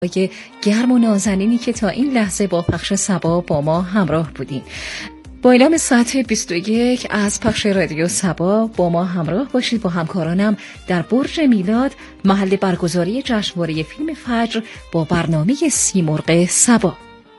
گرم و نازنینی که تا این لحظه با پخش صبا با ما همراه بودین. با اعلام ساعت 21 از پخش رادیو صبا با ما همراه باشید. با همکارانم در برج میلاد، محل برگزاری جشنواره فیلم فجر، با برنامه سیمرغ صبا.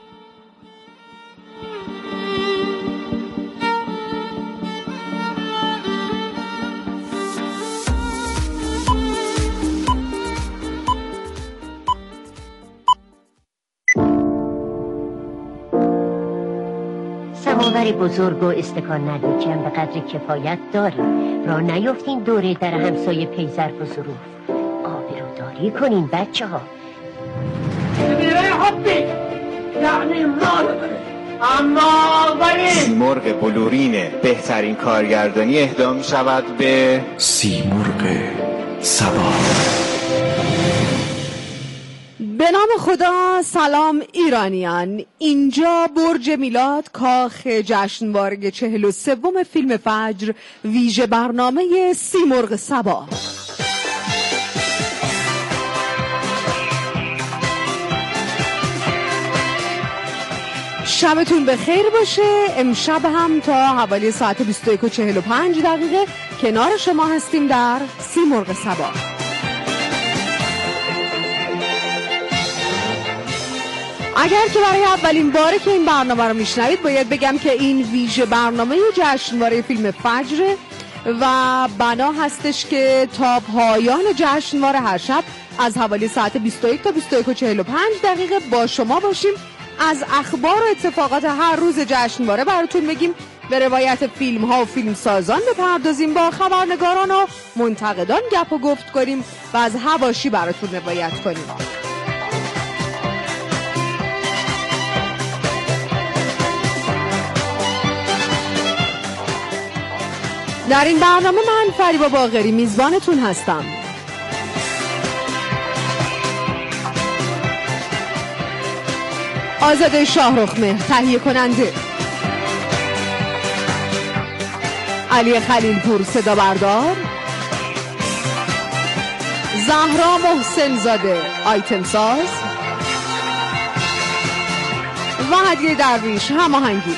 سماوری بزرگ و استکان نلوکم به قدر کفایت داریم. را نیافتین دوره در همسایه پیزرف و ظروف. آبروداری کنین بچه ها. میره حبی یعنی مال اما ولی سیمرغ بلورین بهترین کارگردانی اهدا می شود به سیمرغ صبا. به نام خدا. سلام ایرانیان، اینجا برج میلاد، کاخ جشنواره 43 فیلم فجر، ویژه برنامه سیمرغ صبا. شبتون بخیر باشه. امشب هم تا حوالی ساعت 21:45 کنار شما هستیم در سیمرغ صبا. اگر که برای اولین باره که این برنامه رو میشنوید، باید بگم که این ویژه برنامه جشنواره فیلم فجر و بنا هستش که تا پایان جشنواره هر شب از حوالی ساعت 21 تا 21:45 با شما باشیم. از اخبار و اتفاقات هر روز جشنواره براتون بگیم، به روایت فیلم ها و فیلم سازان بپردازیم، با خبرنگاران و منتقدان گپ و گفت کنیم و از حواشی براتون روایت کنیم. در این برنامه من فریبا باقری میزبانتون هستم. آزاده شاهرخمهر تهیه کننده، علی خلیلپور صدا بردار، زهرا محسن زاده آیتم ساز و هدیه درویش هماهنگی.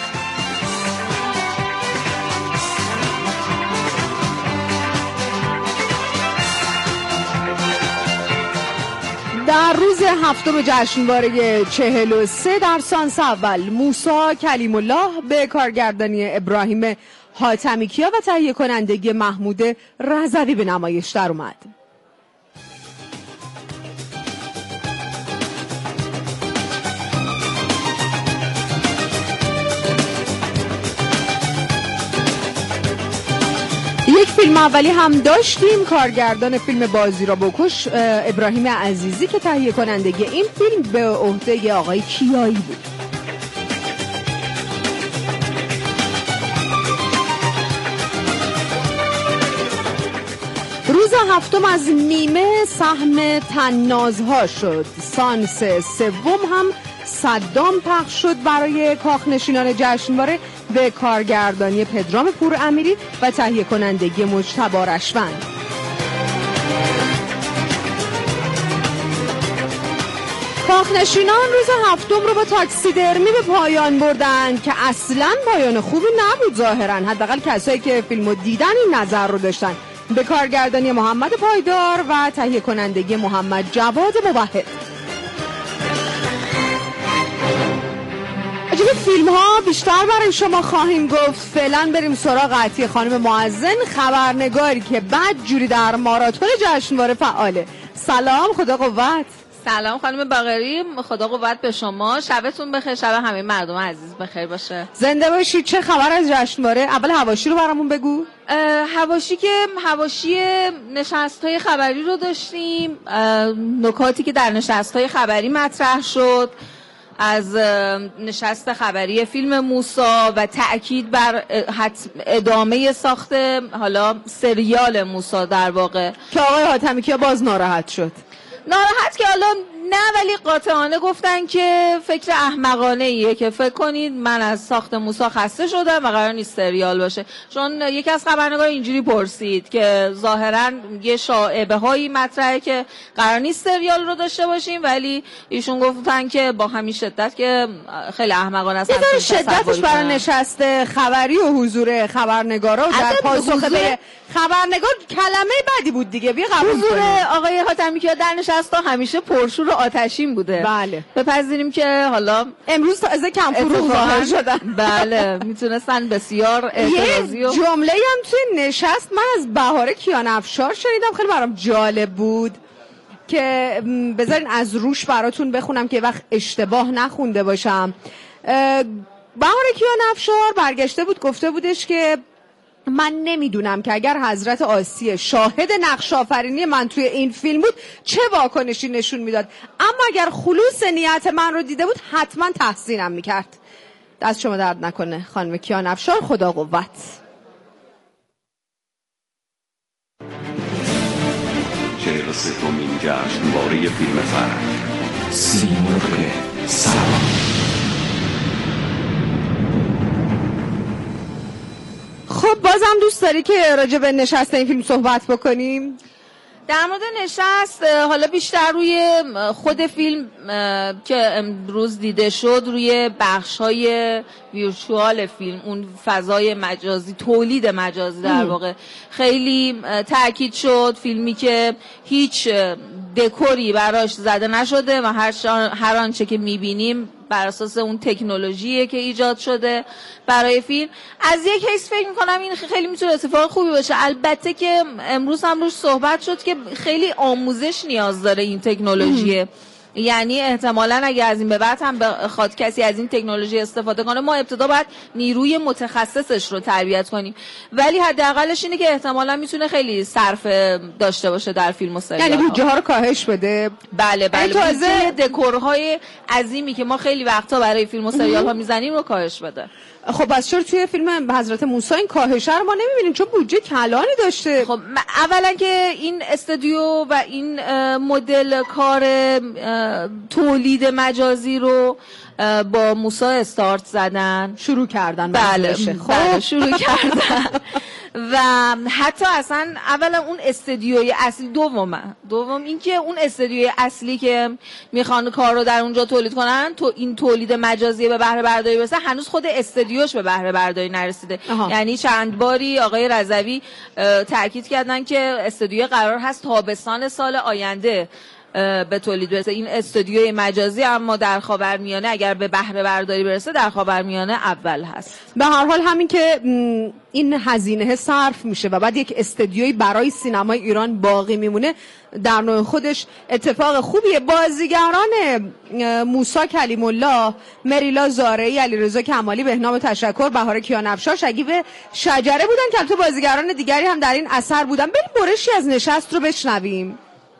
در روز هفتم جشنواره 43 در سانس اول، موسی کلیم الله به کارگردانی ابراهیم حاتمیکیا و تهیه کنندگی محمود رضوی به نمایش در اومد. یک فیلم اولی هم داشتیم، کارگردان فیلم بازی را بکش ابراهیم عزیزی که تهیه کنندگی این فیلم به عهده آقای کیایی بود. روز هفتم از نیمه سهم طنازها شد. سانس سوم هم صدام پخش شد برای کاخنشینان جشنواره به کارگردانی پدرام پورامیری و تهیه کنندگی مجتبی رشوند. کاخنشینان روز هفتم رو با تاکسیدرمی به پایان بردن که اصلاً پایان خوبی نبود ظاهراً، حداقل کسایی که فیلمو دیدن این نظر رو داشتن. به کارگردانی محمد پایدار و تهیه کنندگی محمد جواد موحد. عجب فیلم ها بیشتر برای شما خواهیم گفت. فعلا بریم سراغ عطیه خانم معزن، خبرنگاری که بد جوری در ماراتون جشنواره فعاله. سلام، خدا قوت. سلام خانم باقری، خدا قوت به شما. شبتون بخیر، شب همه مردم عزیز بخیر باشه. زنده باشید. چه خبر از جشنواره؟ اول حواشی رو برامون بگو. حواشی نشست‌های خبری رو داشتیم، نکاتی که در نشست‌های خبری مطرح شد، از نشست خبری فیلم موسی و تأکید بر ادامه ساخت حالا سریال موسی در واقع، که آقای حاتمیکیا باز ناراحت شد. ناراحت که حالا نه، ولی قاطعانه گفتن که فکر احمقانه ایه که فکر کنید من از ساخت موسی خسته شدم و قرار نیست سریال باشه. چون یکی از خبرنگار اینجوری پرسید که ظاهرا یه شایعه هایی مطرحه که قرار نیست سریال رو داشته باشیم، ولی ایشون گفتن که با همین شدت که خیلی احمقانه است. یه شدتش برای نشست خبری و حضور خبرنگارا و در پاسخ به خبرنگار کلمه بدی بود دیگه. بیا قبول کنیم حضور آقای حاتمی که در نشست‌ها همیشه پرشور و آتشین بوده. بله. بپذیریم که حالا امروز تازه کم فروغ ظاهر شدن. بله، میتونستن بسیار اعتراضی یه جمله هم توی نشست من از بهار کیانفشار شنیدم، خیلی برام جالب بود که بذارین از روش براتون بخونم که وقت اشتباه نخونده باشم. بهار کیانفشار برگشته بود گفته بودش که من نمیدونم که اگر حضرت آسیه شاهد نقش آفرینی من توی این فیلم بود چه واکنشی نشون میداد، اما اگر خلوص نیت من رو دیده بود حتما تحسینم میکرد. دست شما درد نکنه خانم کیانفشار، خدا قوت. 43مین جشنواره فیلم فجر، سیمرغ سبا. خب بازم دوست داری که راجع به نشست این فیلم صحبت بکنیم؟ در مورد نشست حالا بیشتر روی خود فیلم که امروز دیده شد، روی بخش‌های ویرچوال فیلم، اون فضای مجازی، تولید مجازی در واقع خیلی تاکید شد. فیلمی که هیچ دکوری براش زده نشده و هر آنچه که می‌بینیم بر اساس اون تکنولوژیه که ایجاد شده برای فیلم. از یک حیث فکر می‌کنم این خیلی میتونه اتفاق خوبی باشه. البته که امروز هم روش صحبت شد که خیلی آموزش نیاز داره این تکنولوژی. یعنی احتمالاً اگه از این به بعد هم بخواد کسی از این تکنولوژی استفاده کنه، ما ابتدا باید نیروی متخصصش رو تربیت کنیم، ولی حداقلش اینه که احتمالاً میتونه خیلی صرفه داشته باشه در فیلم و سریال. یعنی بودجه ها رو کاهش بده. بله بودجه دکورهای عظیمی که ما خیلی وقتا برای فیلم و سریال ها میزنیم رو کاهش بده. خب پس چرا توی فیلم حضرت موسی این کاهش رو ما نمیبینیم؟ چون بودجه کلانی داشته. خب اولا که این استودیو و این مدل کار تولید مجازی رو با موسی استارت زدن، شروع کردن. بله شروع کردن و حتی اصلا اولا اون استودیوی اصلی، دوم این که اون استودیوی اصلی که میخوان کار رو در اونجا تولید کنن، تو این تولید مجازی به بهره برداری برسه، هنوز خود استودیوش به بهره برداری نرسیده. یعنی چند باری آقای رضوی تاکید کردن که استودیو قرار هست تابستان سال آینده به تولید برسه. این استودیوی مجازی اما در خاورمیانه اگر به بهره برداری برسه در خاورمیانه اول هست. به هر حال همین که این هزینه صرف میشه و بعد یک استودیوی برای سینمای ایران باقی میمونه، در نوع خودش اتفاق خوبیه. بازیگران موسی کلیم الله، مریلا زارعی، علیرضا کمالی، بهنام تشکر، بهار کیانفشار، شگیب شجره بودن که البته بازیگران دیگری هم در این اثر بودن. بریم برشی از نشست رو بشنویم.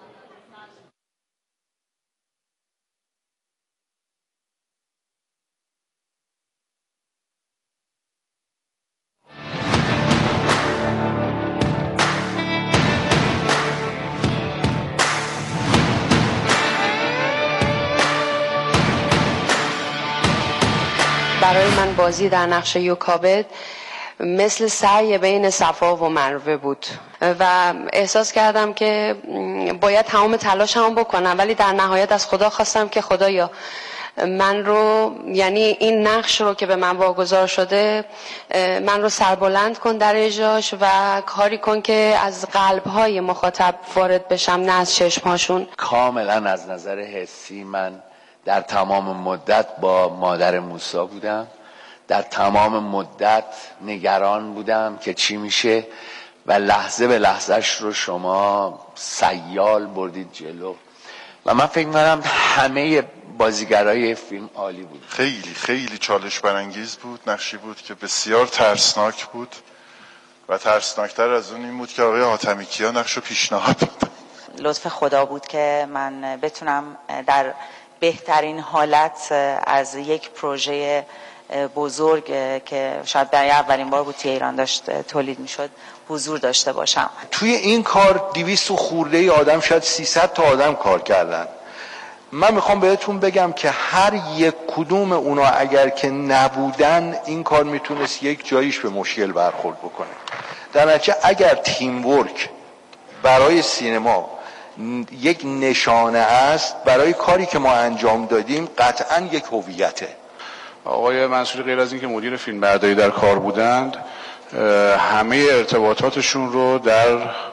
برای من بازی در نقش یوکابد مثل سعی بین صفا و مروه بود و احساس کردم که باید تمام تلاشمو بکنم، ولی در نهایت از خدا خواستم که خدایا من رو، یعنی این نقش رو که به من واگذار شده، من رو سربلند کن در اجراش و کاری کن که از قلب‌های مخاطب وارد بشم، نه از چشم‌هاشون. کاملا از نظر حسی من در تمام مدت با مادر موسی بودم، در تمام مدت نگران بودم که چی میشه و لحظه به لحظهش رو شما سیال بردید جلو و من فکر می‌کنم همه بازیگرای فیلم عالی بود. خیلی خیلی چالش برانگیز بود، نقشی بود که بسیار ترسناک بود و ترسناکتر از اون این بود که آقای حاتمی کیا نقش رو پیشنهاد داد. لطف خدا بود که من بتونم در بهترین حالت از یک پروژه بزرگ که شاید برای اولین بار بود توی ایران داشت تولید میشد حضور داشته باشم. توی این کار 200 خورده ای آدم، شاید 300 تا آدم کار کردن من میخوام بهتون بگم که هر یک کدوم اونا اگر که نبودن این کار میتونست یک جاییش به مشکل برخورد بکنه. در نتیجه اگر تیم ورک برای سینما یک نشانه است برای کاری که ما انجام دادیم، قطعا یک هویته. آقای منصوری غیر از اینکه مدیر فیلمبرداری در کار بودند، همه ارتباطاتشون رو در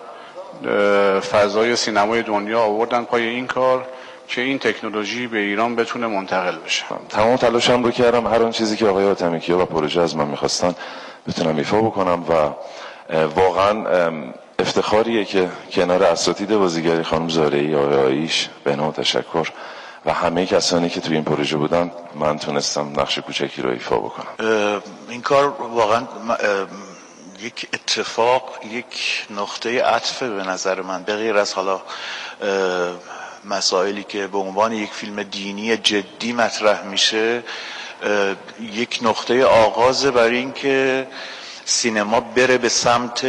فضای سینمای دنیا آوردن پای این کار که این تکنولوژی به ایران بتونه منتقل بشه. تمام تلاشم رو کردم هر آن چیزی که آقای حاتمیکیا و پروژه از من میخواستن بتونم ایفا بکنم و واقعا افتخاریه که کنار اساتید بازیگری خانم زارعی، آقای آیش، به نوع تشکر و همه کسانی که توی این پروژه بودن من تونستم نقش کوچکی رو ایفا بکنم. این کار واقعا یک اتفاق، یک نقطه عطف به نظر من، به غیر از حالا مسائلی که به عنوان یک فیلم دینی جدی مطرح میشه، یک نقطه آغازه برای اینکه سینما بره به سمت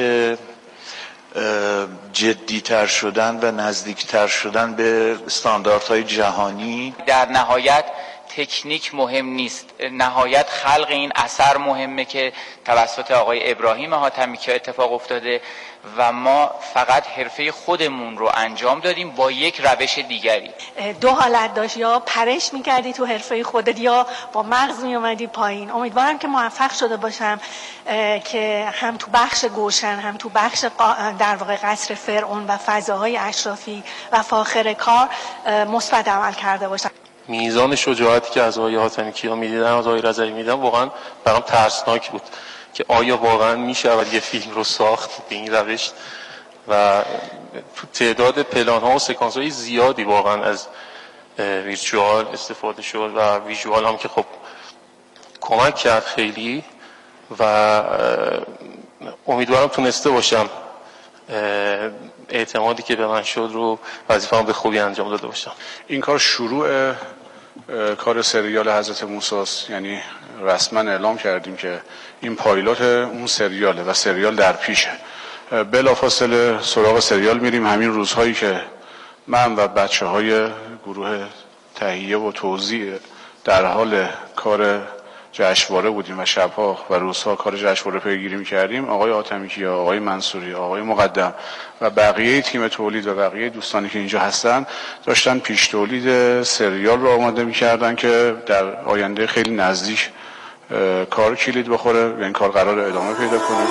جدی‌تر شدن و نزدیکتر شدن به استانداردهای جهانی. در نهایت تکنیک مهم نیست، نهایت خلق این اثر مهمه که توسط آقای ابراهیم حاتمیکیا اتفاق افتاده و ما فقط حرفه خودمون رو انجام دادیم با یک روش دیگری. دو حالت داشت، یا پرش میکردی تو حرفه خودت یا با مغز میومدی پایین. امیدوارم که موفق شده باشم که هم تو بخش گوشن، هم تو بخش در واقع قصر فرعون و فضاهای اشرافی و فاخر کار مثبت عمل کرده باشم. میزان شجاعتی که از آقای حاتمیکیا میدیدم، از آقای رضوی میدیدم، واقعا برام ترسناک بود که آیا واقعا میشود یه فیلم رو ساخت به این روش و تو تعداد پلان ها و سکانس های زیادی واقعا از ویژوال استفاده شد و ویژوال هم که خب کمک کرد خیلی و امیدوارم تونسته باشم اعتمادی که به من شد رو وظیفه‌ام به خوبی انجام داده باشم. این کار شروع کار سریال حضرت موسی است، یعنی رسما اعلام کردیم که این پایلوت اون سریاله و سریال در پیشه. بلافاصله سراغ سریال میریم. همین روزهایی که من و بچه‌های گروه تهیه و توزیع در حال کار جشنواره بودیم و شبها و روزها کار جشنواره پیگیری می‌کردیم، آقای حاتمیکیا، آقای منصوری، آقای مقدم و بقیه تیم تولید و بقیه دوستانی که اینجا هستن داشتن پیش تولید سریال رو آماده می‌کردن که در آینده خیلی نزدیک کار کلید بخوره و این کار قرار ادامه پیدا کنه.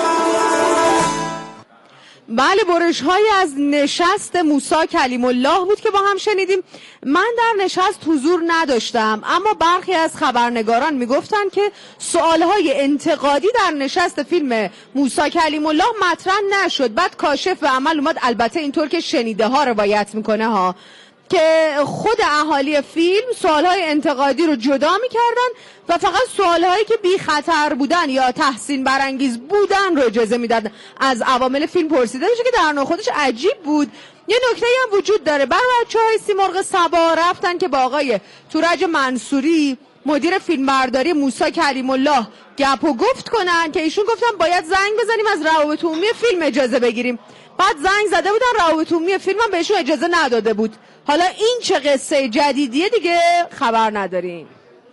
بله، برش های از نشست موسی کلیم الله بود که با هم شنیدیم. من در نشست حضور نداشتم، اما برخی از خبرنگاران میگفتن که سوال های انتقادی در نشست فیلم موسی کلیم الله مطرح نشد. بعد کاشف به عمل اومد، البته اینطور که شنیده ها روایت میکنه ها، که خود اهالی فیلم سوالهای انتقادی رو جدا میکردن و فقط سوالهایی که بی خطر بودن یا تحسین برانگیز بودن رو اجازه میدادن از عوامل فیلم پرسیده میشه، که در نوع خودش عجیب بود. یه نکته هم وجود داره، برای بچه‌های سیمرغ صبا رفتن که با آقای تورج منصوری مدیر فیلمبرداری موسی کلیم الله گپ و گفت کنن که ایشون گفتن باید زنگ بزنیم از روابط عمومی فیلم اجازه بگیریم. بعد زنگ زده بودن روابط عمومی فیلم هم بهشون اجازه نداده بود. حالا این چه قصه جدیدیه دیگه خبر نداریم.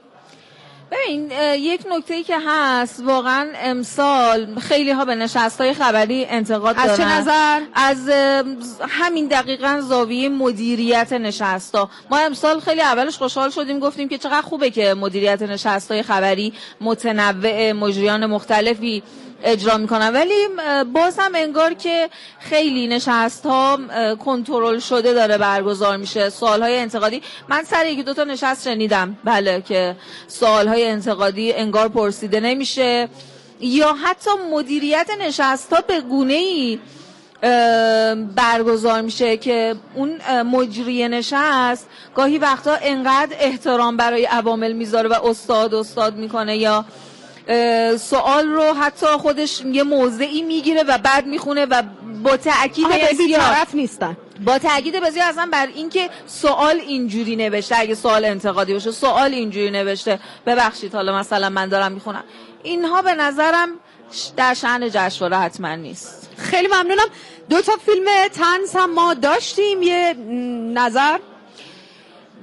ببین، یک نکته‌ای که هست، واقعا امسال خیلی ها به نشست‌های خبری انتقاد دارن. از چه نظر؟ از همین دقیقاً زاویه مدیریت نشست‌ها. ما امسال خیلی اولش خوشحال شدیم، گفتیم که چقدر خوبه که مدیریت نشست‌های خبری متنوع، مجریان مختلفی اجرا میکنن، ولی باز هم انگار که خیلی نشست ها کنترل شده داره برگزار میشه. سوال های انتقادی، من سر یکی دوتا نشست شنیدم بله که سوال های انتقادی انگار پرسیده نمیشه، یا حتی مدیریت نشست ها به گونه‌ای برگزار میشه که اون مجری نشست گاهی وقتا انقدر احترام برای عوامل میذاره و استاد میکنه، یا سوال رو حتی خودش یه موضعی میگیره و بعد میخونه و با تأکید بسیار طرف نیستن، با تأکید بسیار اصلا بر این که سوال اینجوری نوشته، اگه سوال انتقادی باشه سوال اینجوری نوشته، ببخشید حالا مثلا من دارم میخونم. اینها به نظرم در شأن جشنواره حتما نیست. خیلی ممنونم. 2 تا فیلم طنز هم ما داشتیم، یه نظر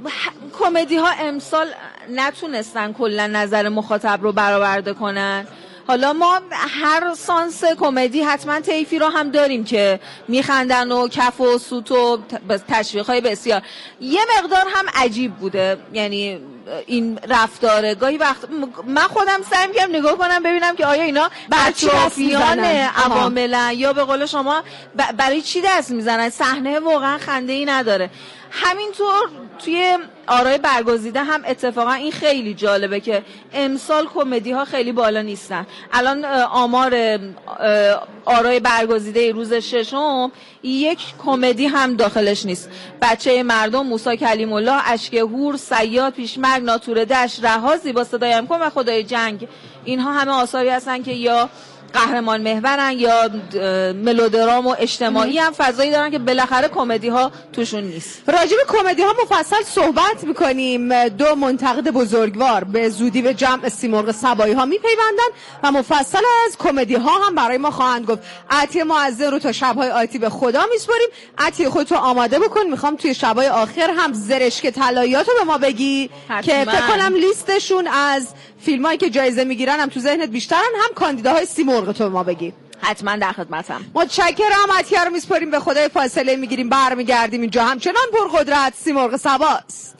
کمدی ها امسال نتونستن کلا نظر مخاطب رو برآورده کنن. حالا ما هر سانس کمدی حتما طیفی رو هم داریم که میخندن و کف و سوت و تشویق‌های بسیار. یه مقدار هم عجیب بوده، یعنی این رفتاره گاهی وقت من خودم سعی می‌کردم نگاه کنم ببینم که آیا اینا اطرافیان عواملن یا به قول شما برای چی دست میزنن. صحنه واقعا خنده‌ای نداره. همینطور توی آرای برگزیده هم اتفاقا این خیلی جالبه که امسال کمدی ها خیلی بالا نیستن. الان آمار آرای برگزیده روز ششم یک کمدی هم داخلش نیست. بچه مردم، موسی کلیم الله، اشک هور، صیاد، پیشمرگ، ناطور دشت، رها، زیبا صدایم کن و خدای جنگ، اینها همه آثاری هستن که یا قهرمان محورن یا ملودرام و اجتماعی هم فضایی دارن که بالاخره کمدی ها توشون نیست. راجع به کمدی ها مفصل صحبت میکنیم. دو منتقد بزرگوار به زودی به جمع سیمرغ صبایی ها میپیوندن و مفصل از کمدی ها هم برای ما خواهند گفت. عطیه معزز رو تا شبهای آتی به خدا میسپاریم. عطیه خودتو آماده بکن، میخوام توی شبهای آخر هم زرشک طلاییاتو به ما بگی که فکر کنم لیستشون از فیلمایی که جایزه میگیرن هم تو ذهنت بیشترن، هم کاندیداهای سیمرغ تو به ما بگی. حتما در خدمتم. متشکرم. عطیه رو میسپاریم به خدای. فاصله میگیریم، برمیگردیم. اینجا همچنان پرقدرت سیمرغ صباست.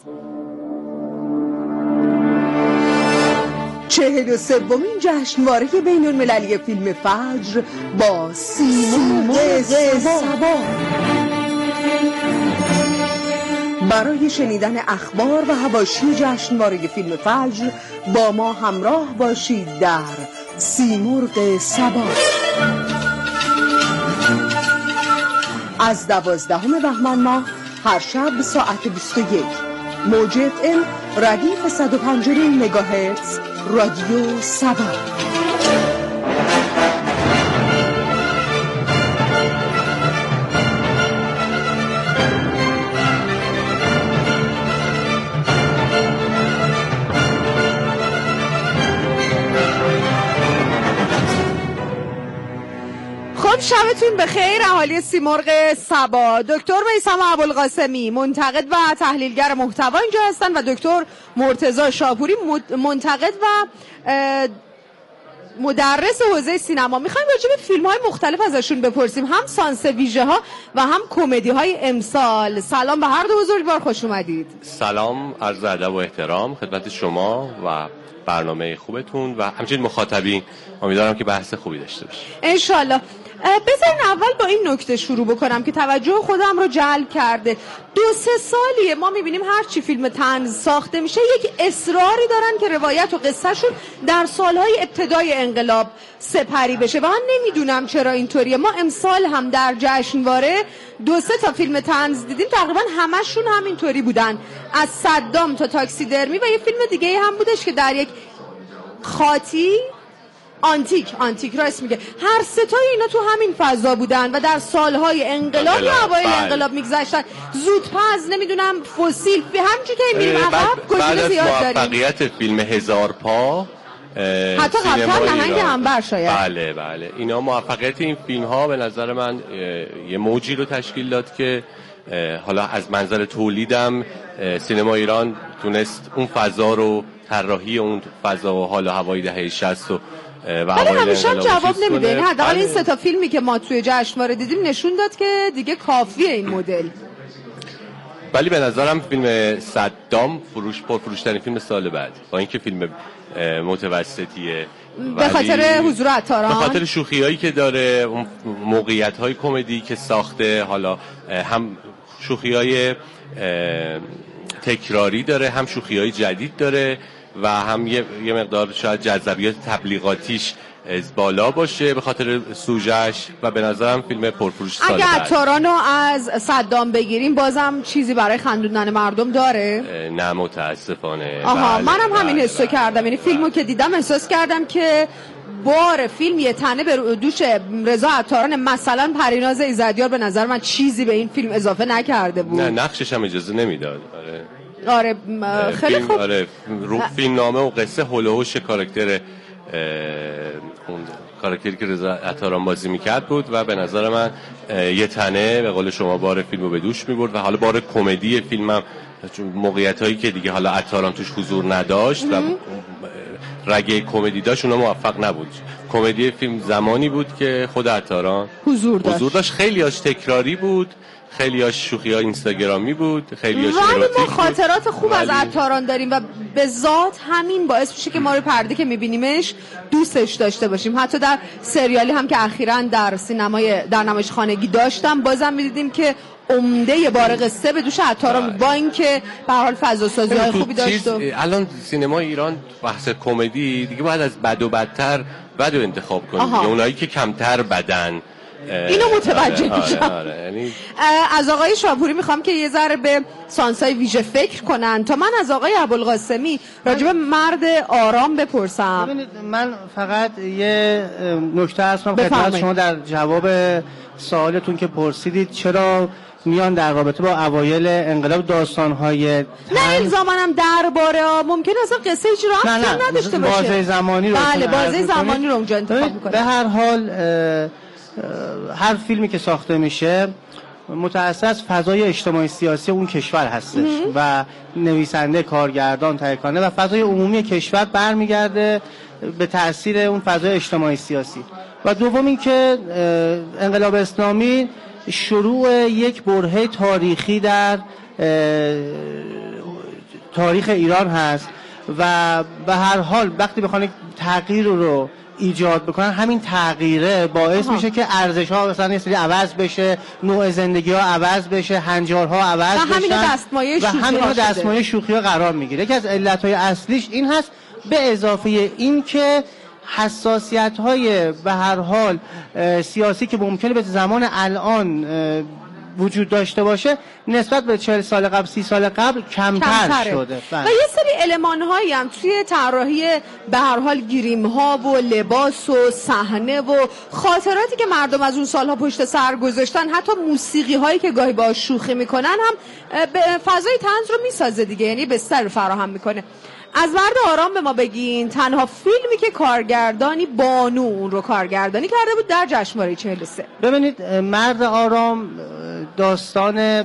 43مین جشنواره بین المللی فیلم فجر با سیمرغ صبا. برای شنیدن اخبار و حواشی جشنواره فیلم فجر با ما همراه باشید در سیمرغ صبا. از 12 بهمن ماه هر شب ساعت 21 موج FM ردیف 105 مگاهرتز رادیو صبا. شبتون بخیر اهالی سیمرغ صبا. دکتر میثم ابوالقاسمی منتقد و تحلیلگر محتوا اینجا هستن و دکتر مرتضی شاپوری منتقد و مدرس حوزه سینما. میخوایم راجع به فیلم‌های مختلف ازشون بپرسیم، هم سانس ویژه ها و هم کمدی‌های امسال. سلام به هر دو بزرگوار، خوش اومدید. سلام، عرض ادب و احترام خدمت شما و برنامه خوبتون و همچنین مخاطبین. امیدوارم که بحث خوبی داشته باشیم ان شاءالله. بذارین اول با این نکته شروع بکنم که توجه خودم رو جلب کرده. 2-3 سالیه ما میبینیم هر چی فیلم طنز ساخته میشه یک اصراری دارن که روایت و قصهشون در سالهای ابتدای انقلاب سپری بشه و من نمیدونم چرا اینطوریه. ما امسال هم در جشنواره 2-3 تا فیلم طنز دیدیم، تقریبا همشون همینطوری بودن، از صدام تا تاکسیدرمی و یه فیلم دیگه هم بودش که در یک خاطی آنتیک راست میگه. هر ستای اینا تو همین فضا بودن و در سالهای انقلاب یا اوایل انقلاب میگذشتن. زودپز، نمیدونم، فسیل، به همینجوری که میریم عقب گزینه زیاد داریم. موفقیت فیلم هزار پا، حتی قبلا نهنگ عنبر شاید. بله اینا موفقیت این فیلم ها به نظر من یه موجی رو تشکیل داد که حالا از منظر تولیدم سینما ایران تونست اون فضا رو، طراحی اون فضا و حال و هوای دهه 60 ولی همیشه هم جواب نمیده. یعنی حداقل این 3 تا فیلمی که ما توی جشنواره دیدیم نشون داد که دیگه کافیه این مدل. ولی به نظرم فیلم صدام پرفروشترین فیلم سال بعد، با اینکه فیلم متوسطیه به خاطر حضور عطاران، به خاطر شوخیایی که داره، اون موقعیت‌های کمدی که ساخته، حالا هم شوخیای تکراری داره، هم شوخیای جدید داره و هم یه مقدار شاید جذابیت تبلیغاتیش از بالا باشه به خاطر سوژه‌اش و به نظرم فیلم پرفروش سال اگه عطارانو از صدام بگیریم بازم چیزی برای خندوندن مردم داره؟ نه متاسفانه. منم همین حسو کردم. یعنی فیلمو که دیدم احساس کردم که بار فیلم یه تنه به دوش رضا عطاران. مثلا پریناز ایزدیار به نظر من چیزی به این فیلم اضافه نکرده بود. نه نقشش هم اجازه نمیداد. آره خیلی خوب. فیلم نامه و قصه هولوش کاراکتر اون کاراکتری که رضا عطاران بازی میکرد بود و به نظر من یه تنه به قول شما بار فیلمو به دوش میبرد و حالا بار کمدی فیلمم چون موقعیتایی که دیگه حالا عطاران توش حضور نداشت و رگه کمدی داشت اونا موفق نبود. کمدی فیلم زمانی بود که خود عطاران حضور داشت. خیلیاش تکراری بود، خیلیاش شوخی‌ها اینستاگرامی بود، خیلیاش اروتیک بود. ما خاطرات خوب از عطاران داریم و به ذات همین باعث میشه که ما رو پرده که میبینیمش دوستش داشته باشیم. حتی در سریالی هم که اخیراً در نمایش خانگی داشتم بازم میدیدیم که عمده بار قصه به دوش عطاران بود، با اینکه به هر حال فضا سازی‌های خوبی داشت. الان سینما ایران بحث کمدی دیگه باید از بد و بدتر بدو انتخاب کنیم، اونایی که کمتر بدن اینو متوجه میشم. یعنی از آقای شاپوری میخوام که یه ذره به سانسای ویژه فکر کنن تا من از آقای ابوالقاسمی راجب مرد آرام بپرسم. ببینید من فقط یه نکته هستم خدمت شما در جواب سوالتون که پرسیدید چرا میان در رابطه با اوایل انقلاب داستان‌های نه الزاماً هم درباره ممکنه اصلا قصه هیچ ربطی نداشته باشه. بازه زمانی رو بله بازه زمانی رو اونجا انتخاب می‌کنه. به هر حال هر فیلمی که ساخته میشه متأثر از فضای اجتماعی سیاسی اون کشور هستش و نویسنده، کارگردان، تهیه‌کننده و فضای عمومی کشور برمیگرده به تأثیر اون فضای اجتماعی سیاسی. و دوم این که انقلاب اسلامی شروع یک برهه تاریخی در تاریخ ایران هست و به هر حال وقتی بخوان تغییر رو ایجاد بکنن همین تغییره باعث میشه که ارزش‌ها مثلا یه سری عوض بشه، نوع زندگی‌ها عوض بشه، هنجارها عوض بشن و همین دستمایه شوخی‌ها قرار میگیره. یکی از علت‌های اصلیش این هست، به اضافه این که حساسیت‌های به هر حال سیاسی که ممکنه به زمان الان وجود داشته باشه نسبت به 40 سال قبل 30 سال قبل کمتر شده. و یه سری المان‌هایی هم توی طراحی به هر حال گریم‌ها و لباس و صحنه و خاطراتی که مردم از اون سال‌ها پشت سر گذاشتن، حتی موسیقی‌هایی که گاهی باهاش شوخی میکنن هم به فضای طنز رو میسازه دیگه، یعنی بستر فراهم میکنه. از مرد آرام به ما بگین، تنها فیلمی که کارگردانی بانو اون رو کارگردانی کرده بود در جشنواره 43. ببینید مرد آرام داستان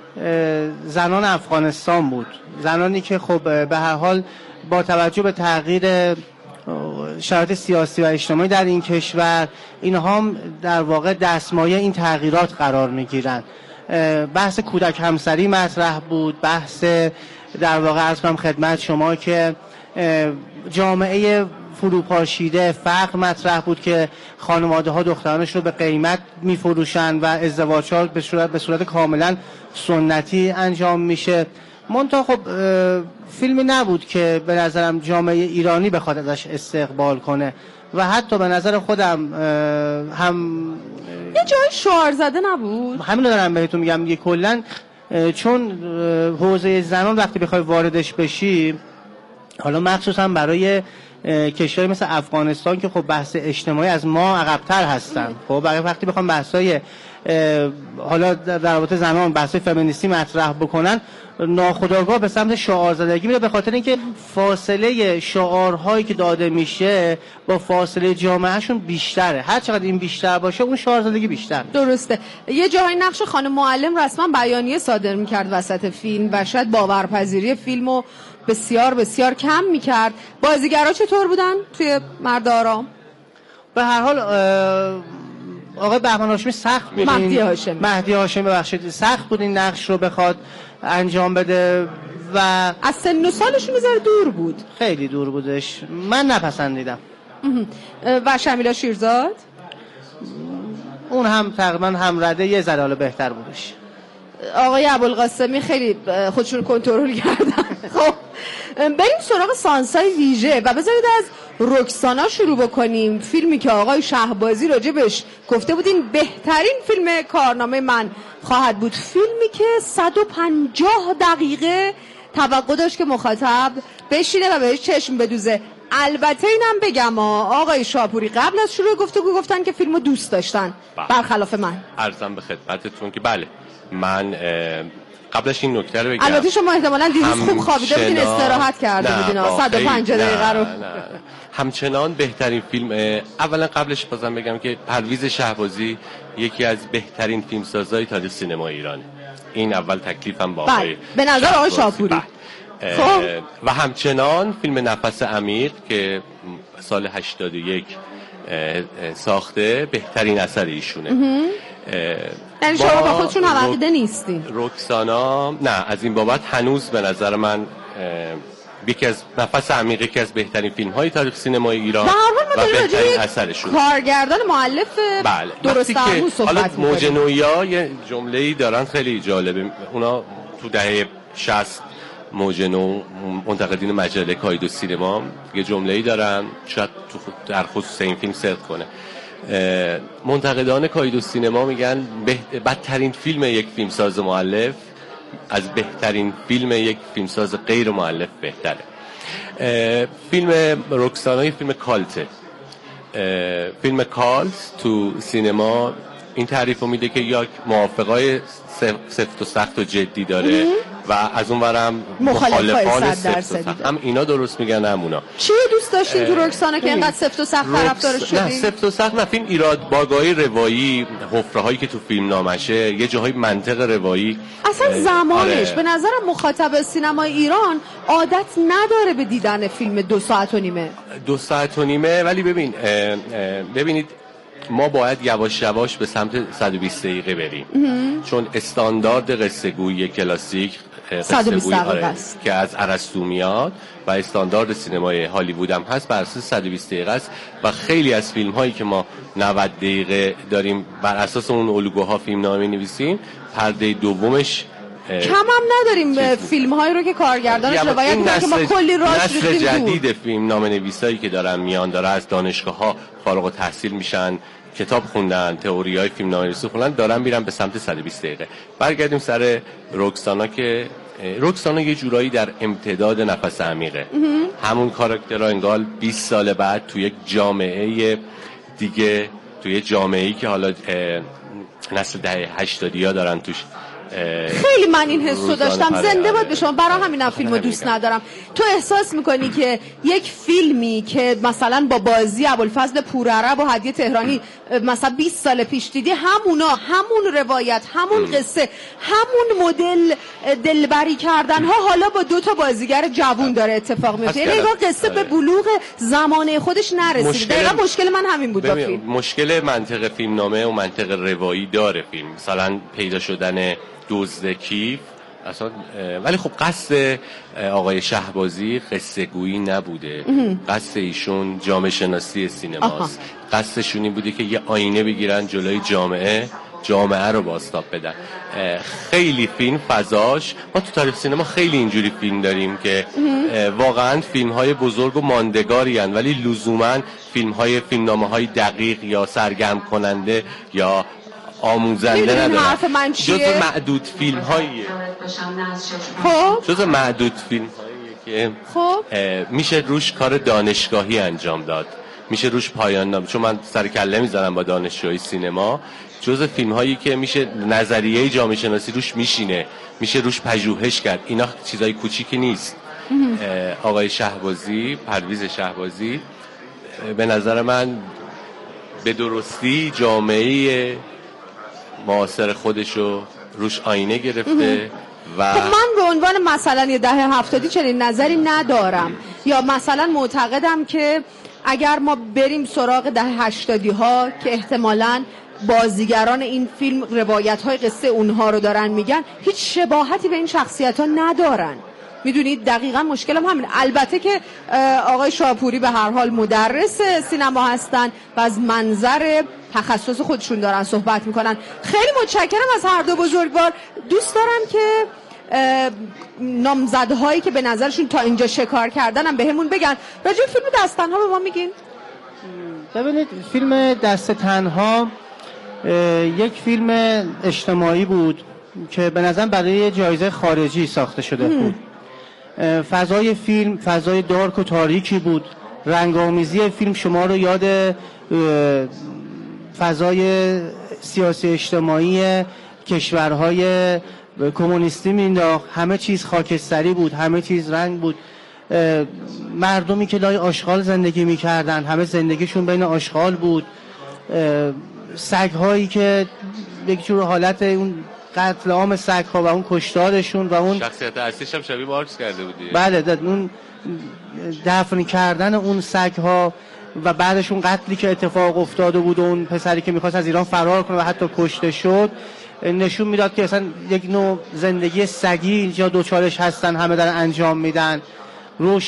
زنان افغانستان بود، زنانی که خب به هر حال با توجه به تغییر شرایط سیاسی و اجتماعی در این کشور اینها هم در واقع دستمایه این تغییرات قرار میگیرن. بحث کودک همسری مطرح بود، بحث در واقع عرض کنم خدمت شما که جامعه فروپاشیده، فقر مطرح بود که خانواده ها دخترانش رو به قیمت میفروشن و ازدواج‌ها به صورت کاملا سنتی انجام میشه. منتها خب فیلمی نبود که به نظرم جامعه ایرانی بخواد ازش استقبال کنه و حتی به نظر خودم هم یه جای شعار زده نبود. همین رو دارم بهتون میگم دیگه. کلا چون حوزه زنان وقتی بخوای واردش بشی، حالا مخصوصا برای کشوری مثل افغانستان که خب بحث اجتماعی از ما عقب‌تر هستن، خب برای وقتی بخوام بحثای حالا در رابطه زنان بحثای فمینیستی مطرح بکنن ناخودآگاه به سمت شعار زدگی میره، به خاطر اینکه فاصله شعارهایی که داده میشه با فاصله جامعهشون بیشتره. هر چقدر این بیشتر باشه اون شعار زدگی بیشتر. درسته. یه جایی نقش خانم معلم رسما بیانیه صادر میکرد وسط فیلم و شاید باورپذیری فیلمو بسیار بسیار کم میکرد. بازیگرا چطور بودن توی مرد آرام؟ به هر حال آقای بهمن هاشمی سخت بود، مهدی هاشمی ببخشید سخت بود این نقش رو بخواد انجام بده و از سن و سالشون میذاره دور بود، خیلی دور بودش، من نپسندیدم. و شمیلا شیرزاد اون هم تقریبا همرده یه ذره بهتر بودش. آقای ابوالقاسمی خیلی خودشون کنترل کردن. خب بریم سراغ سانسای ویژه و بذارید از رکسانا شروع بکنیم. فیلمی که آقای شهبازی راجبش گفته بودین بهترین فیلم کارنامه من خواهد بود، فیلمی که 150 دقیقه توقع داشت که مخاطب بشینه و بهش چشم بدوزه. البته اینم بگم آقای شاپوری قبل از شروع گفتگو گفتن که فیلمو دوست داشتن برخلاف من. عرضم به خدمتتون که بله، من قبلش این نکته رو بگم. البته شما احتمالاً دیروز خوب خوابیده بودین، استراحت کرده بودین 105 دقیقه رو. همچنان بهترین فیلم، اولا قبلش بازم بگم که پرویز شهبازی یکی از بهترین فیلمسازهای تاریخ سینما ایرانه. این اول تکلیفم با آقای به نظر آقای شاپوری. و همچنان فیلم نفس عمیق که سال 81 ساخته بهترین اثر ایشونه. یعنی شما با خودشون هم عقیده نیستین؟ رکسانا نه، از این بابت هنوز به نظر من یکی از نفس عمیق یکی از بهترین فیلم های تاریخ سینمای ایران و بهترین اثرشون. کارگردان مؤلف درست درمون صحبت می‌کنیم. موج نویا یه جمله‌ای دارن خیلی جالبه. اونا تو دهه 60 موج نو منتقدین مجله کاید و سینما یه جمله‌ای دارن، شاید در خصوص این فیلم صدق کنه. منتقدان کاید و سینما میگن بدترین فیلم یک فیلمساز مؤلف از بهترین فیلم یک فیلمساز غیر مؤلف بهتره. فیلم رکسانا فیلم کالته. فیلم کالت تو سینما این تعریف رو میده که یک موافقای سفت و سخت و جدی داره و از اون ورم مخالفان سفت و سخت. هم اینا درست میگن هم اونا. چی دوست داشتین تو رکسانا که اینقدر سفت و سخت طرفدارش شدین؟ نه سفت و سخت نه، فیلم ایراد باگای روایی، حفره هایی که تو فیلم نامشه، یه جاهای منطق روایی اصلا زمانش به نظرم مخاطب سینمای ایران عادت نداره به دیدن فیلم 2 ساعت و نیمه. 2 ساعت و نیمه، ولی ببینید ما باید یواش یواش به سمت 120 دقیقه بریم چون استاندارد قصه گویی کلاسیک 120 دقیقه است که از ارسطو میاد و استاندارد سینمای هالیوود هم هست بر اساس 120 دقیقه است و خیلی از فیلم هایی که ما 90 دقیقه داریم بر اساس اون الگوها فیلم نامه نویسیم، پرده دومش کم هم نداریم فیلم هایی رو که کارگردانش روایت میکنه که ما کلی راش ریختیم نسل جدید فیلم نامه نویسایی که دارن میان، داره از دانشگاه ها فارغ التحصیل میشن، کتاب خوندن، تئوری های فیلم نامه نویسی خوندن، دارن میرن به سمت 120 دقیقه. برگردیم سر رکسانا که رکسانا یه جورایی در امتداد نفس عمیقه. همون کاراکترها انگار 20 سال بعد توی یک جامعه دیگه، توی جامعه‌ای که حالا نسل دهه 80 ها دارن توش. خیلی من این حسو داشتم. زنده باد به شما. برای همینم فیلمو دوست ندارم. تو احساس میکنی که یک فیلمی که مثلا با بازی ابوالفضل پورعرب و هدیه تهرانی مثلا 20 سال پیش دیدی، همونا، همون روایت، همون قصه، همون مدل دلبری کردن ها حالا با 2 تا بازیگر جوون داره اتفاق میفته. یعنی این قصه به بلوغ زمانه خودش نرسیده. دقیقاً مشکل من همین بود با فیلم. مشکل منطق فیلمنامه و منطق روایی داره فیلم. مثلا پیدا شدن دزد کیف اصلا، ولی خب قصد آقای شهبازی قصه گویی نبوده. قصد ایشون جامعه شناسی سینماست. قصدشون این بوده که یه آینه بگیرن جلوی جامعه رو بازتاب بدن. خیلی فیلم فضاش، ما تو تاریخ سینما خیلی اینجوری فیلم داریم که واقعا فیلم های بزرگ و ماندگاری هن، ولی لزوما فیلم های فیلمنامه‌های دقیق یا سرگرم کننده یا آموزنده نداره. جز معدود فیلم هاییه. جز معدود فیلم هاییه که میشه روش کار دانشگاهی انجام داد، میشه روش پایان نام، چون من سر کله میزنم با دانشجوی سینما. جز فیلم هایی که میشه نظریه جامعه شناسی روش میشینه، میشه روش پژوهش کرد. اینا چیزای کوچیکی نیست. آقای شهبازی، پرویز شهبازی، به نظر من به درستی جامعه معاصر خودشو روش آینه گرفته و من به عنوان مثلا یه دهه 70 چنین نظری ندارم، یا مثلا معتقدم که اگر ما بریم سراغ دهه 80 ها که احتمالاً بازیگران این فیلم روایت های قصه اونها رو دارن میگن، هیچ شباهتی به این شخصیت ها ندارن. میدونید دقیقاً مشکلم همین. البته که آقای شاپوری به هر حال مدرس سینما هستن و از منظر تخصص خودشون دارن صحبت میکنن. خیلی متشکرم از هر دو بزرگوار. دوست دارم که نامزدهایی که به نظرشون تا اینجا شکار کردنم به همون بگن. راجع به فیلم دست تنها به ما میگین؟ ببینید فیلم دست تنها یک فیلم اجتماعی بود که به نظرم برای جایزه خارجی ساخته شده بود. فضای فیلم فضای دارک و تاریکی بود. رنگامیزی فیلم شما رو یاد فضای سیاسی اجتماعی کشورهای کمونیستی مینداخت، همه چیز خاکستری بود، همه چیز رنگ بود. مردمی که لای آشغال زندگی میکردن همه زندگیشون بین آشغال بود. سگ‌هایی که یک جور حالت اون قتل عام سگ‌ها و اون کشتارشون و اون شخصیت اصلیش هم شبیه مارکس کرده بودی. بله، اون دفن کردن اون سگ‌ها و بعدش اون قتلی که اتفاق افتاده بود و اون پسری که میخواست از ایران فرار کنه و حتی کشته شد نشون میداد که اصلا یک نوع زندگی سگی اینجا دوچارش هستن، همه دارن انجام میدن.